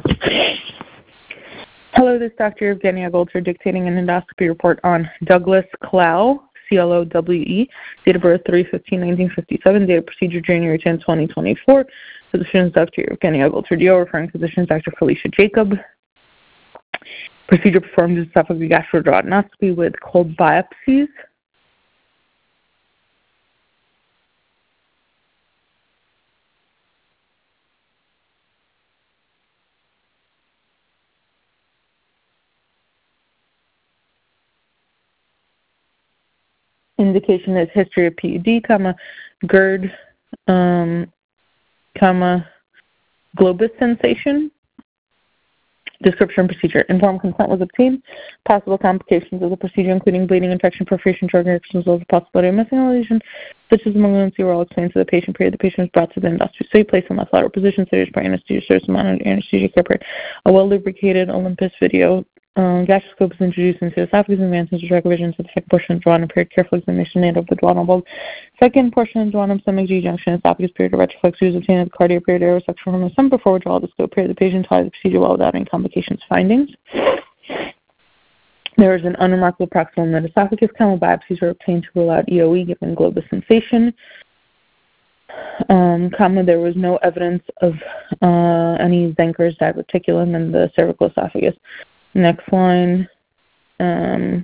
Hello, this is Dr. Evgenia Golter dictating an endoscopy report on Douglas Clowe, C-L-O-W-E, date of birth 3/15/1957, date of procedure January 10, 2024. Physicians Dr. Evgenia Golter, DO, referring physicians Dr. Felicia Jacob. Procedure performed is esophageal gastroduodenoscopy with cold biopsies. Indication is history of PUD, GERD, globus sensation. Description procedure. Informed consent was obtained. Possible complications of the procedure, including bleeding, infection, perforation, drug reactions, as well as the possibility of missing a lesion, such as malignancy, were all explained to the patient. Period. The patient was brought to the endoscopy suite, placed in left lateral position, serious for anesthesia, service amount of anesthesia care period. A well-lubricated Olympus video gastroscope is introduced into the esophagus and advances to direct vision to the second portion of the duodenum period. Careful examination of the duodenal bulb. Second portion of the duodenum, stomach, G-junction, esophagus period, a retroflex was obtained at the cardiac period, aerosection from the stomach before withdrawal of the scope period. The patient tried the procedure well without any complications findings. There was an unremarkable proximal mid-esophagus. Biopsies were obtained to rule out EOE given globus sensation. There was no evidence of any Zenker's diverticulum in the cervical esophagus. Next line, there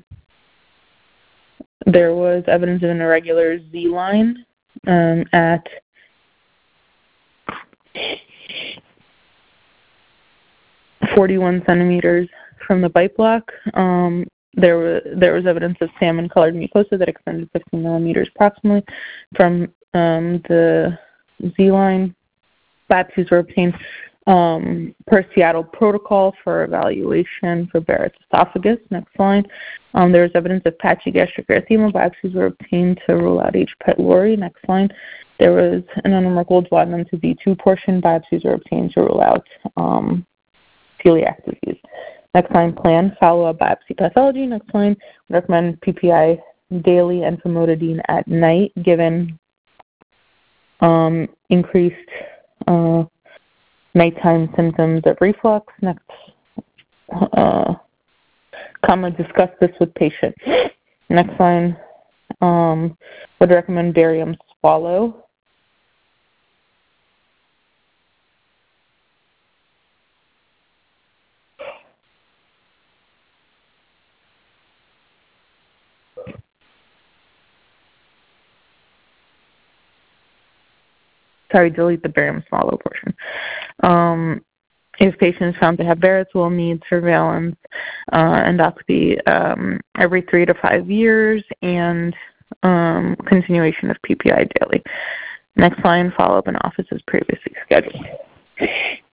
was evidence of an irregular Z-line at 41 centimeters from the bite block. There was evidence of salmon-colored mucosa that extended 15 millimeters proximally from the Z-line. Biopsies were obtained per Seattle protocol for evaluation for Barrett's esophagus. Next line. There was evidence of patchy gastric erythema. Biopsies were obtained to rule out H. pylori. Next line. There was an unremarkable duodenum to V2 portion. Biopsies were obtained to rule out celiac disease. Next line. Plan follow-up biopsy pathology. Next line. Recommend PPI daily and famotidine at night given increased nighttime symptoms of reflux. Next, discuss this with patient. Next line, would recommend barium swallow. Delete the barium swallow portion. If patients found to have Barrett's, will need surveillance endoscopy every 3 to 5 years and continuation of PPI daily. Next line, follow-up in office as previously scheduled.